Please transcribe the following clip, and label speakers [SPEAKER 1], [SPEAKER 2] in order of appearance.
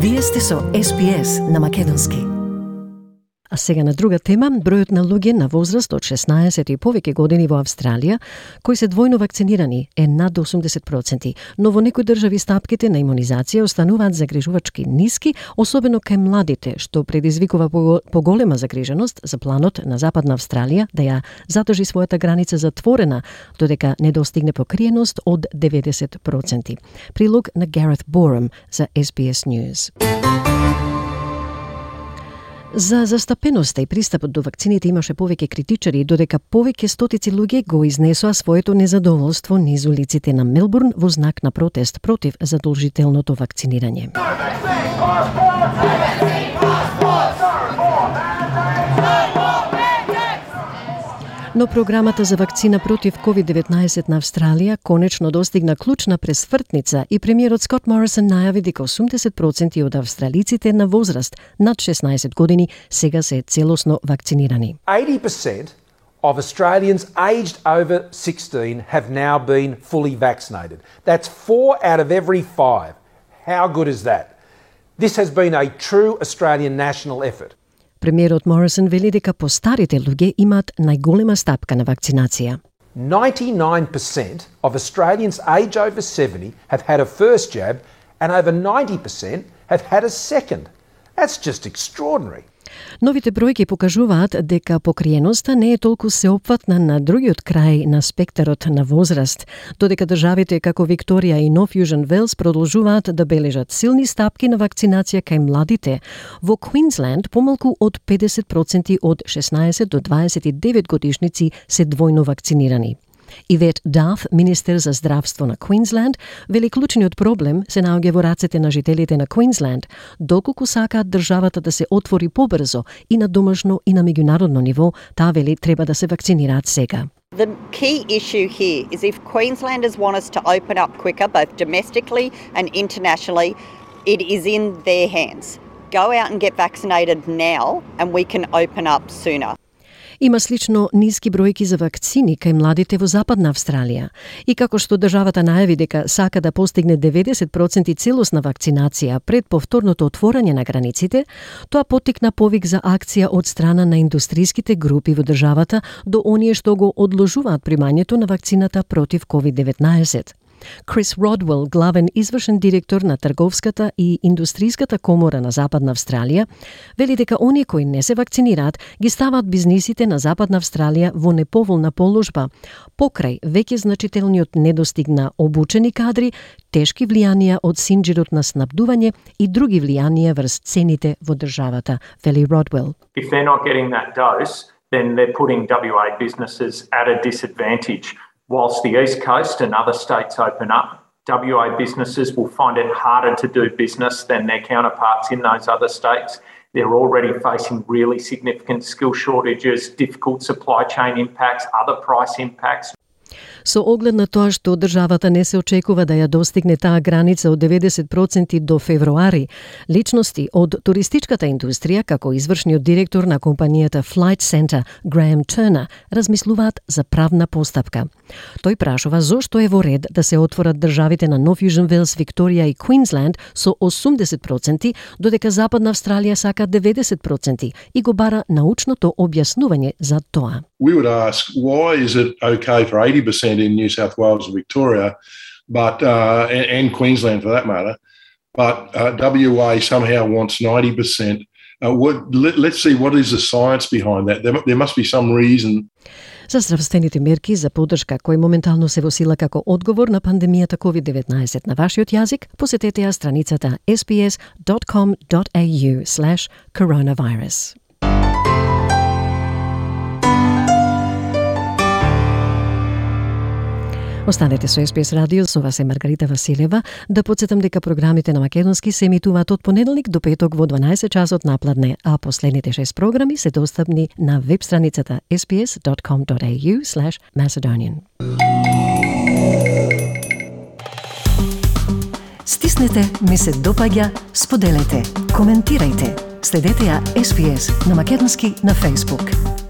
[SPEAKER 1] Вие сте со SPS на Македонски. А сега на друга тема, бројот на луѓе на возраст од 16 и повеќе години во Австралија кои се двојно вакцинирани е над 80%, но во некои држави стапките на имунизација остануваат загрижувачки ниски, особено кај младите, што предизвикува поголема загриженост за планот на Западна Австралија да ја задржи својата граница затворена, додека не достигне покриеност од 90%. Прилог на Gareth Boreham за SBS News. За застапеноста и пристапот до вакцините имаше повеќе критичари, додека повеќе стотици луѓе го изнесоа своето незадоволство низ улиците на Мелбурн во знак на протест против задолжителното вакцинирање. Но програмата за вакцина против COVID-19 на Австралија конечно достигна клучна пресвртница и премиерот Скот Морисон најави дека 80% од австралиците на возраст над 16 години сега се целосно вакцинирани.
[SPEAKER 2] 80% of Australians aged over 16 have now been fully vaccinated. That's 4 out of every 5. How good is that? This has been a true Australian national effort.
[SPEAKER 1] Премиерот Морисон вели дека постарите луѓе имаат најголема стапка на вакцинација.
[SPEAKER 2] 99% of Australians age over 70 have had a first jab and over 90% have had a second. That's just extraordinary.
[SPEAKER 1] Новите бројки покажуваат дека покриеноста не е толку сеопфатна на другиот крај на спектарот на возраст, додека државите како Викторија и Нов Јужен Велс продолжуваат да бележат силни стапки на вакцинација кај младите. Во Квинсленд помалку од 50% од 16 до 29 годишници се двојно вакцинирани. Ивет Даф, министер за здравство на Квинсленд, вели клучниот проблем се наоѓа во рацете на жителите на Квинсленд, доколку сакаат државата да се отвори побрзо и на домашно и на меѓународно ниво, таа вели треба да се вакцинираат сега.
[SPEAKER 3] The key issue here is if Queenslanders want us to open up quicker, both domestically and internationally, it is in their hands. Go out and get vaccinated now and we can open up sooner.
[SPEAKER 1] Има слично ниски бројки за вакцини кај младите во Западна Австралија. И како што државата најави дека сака да постигне 90% целосна вакцинација пред повторното отворање на границите, тоа поттикна повик за акција од страна на индустриските групи во државата до оние што го одложуваат примањето на вакцината против COVID-19. Крис Родвел, главен извршен директор на Трговската и Индустриската комора на Западна Австралија, вели дека оние кои не се вакцинираат ги ставаат бизнисите на Западна Австралија во неповолна положба, покрај веќе значителниот недостиг на обучени кадри, тешки влијанија од синџирот на снабдување и други влијанија врз цените во државата, вели Родвел.
[SPEAKER 4] If they're not getting that dose, then they're putting WA businesses at a disadvantage. Whilst the East Coast and other states open up, WA businesses will find it harder to do business than their counterparts in those other states. They're already facing really significant skill shortages, difficult supply chain impacts, other price impacts.
[SPEAKER 1] Со оглед на тоа што државата не се очекува да ја достигне таа граница од 90% до февруари, личности од туристичката индустрија, како извршниот директор на компанијата Flight Centre, Graham Turner, размислуваат за правна постапка. Тој прашува зошто е во ред да се отворат државите на Нов Јужен Велс, Викторија и Квинсленд со 80%, додека Западна Австралија сака 90% и го бара научното објаснување за тоа.
[SPEAKER 5] We would ask, why is it okay for 80% in New South Wales and Victoria, but and Queensland for that matter, but WA somehow wants 90%? Let's see what is the science behind that. There must be some reason.
[SPEAKER 1] За здравствените мерки за поддршка кои моментално се во сила како одговор на пандемијата COVID-19 на вашиот јазик, посетете ја страницата sbs.com.au/coronavirus. Останете со SBS радио, со вас е Маргарита Василева. Да подсетам дека програмите на македонски се емитуваат од понеделник до петок во 12 часот напладне, а последните 6 програми се достапни на веб страницата sbs.com.au/Macedonian.
[SPEAKER 6] Стиснете, ми се допаѓа, споделете, коментирајте. Следете ја SBS на македонски на Facebook.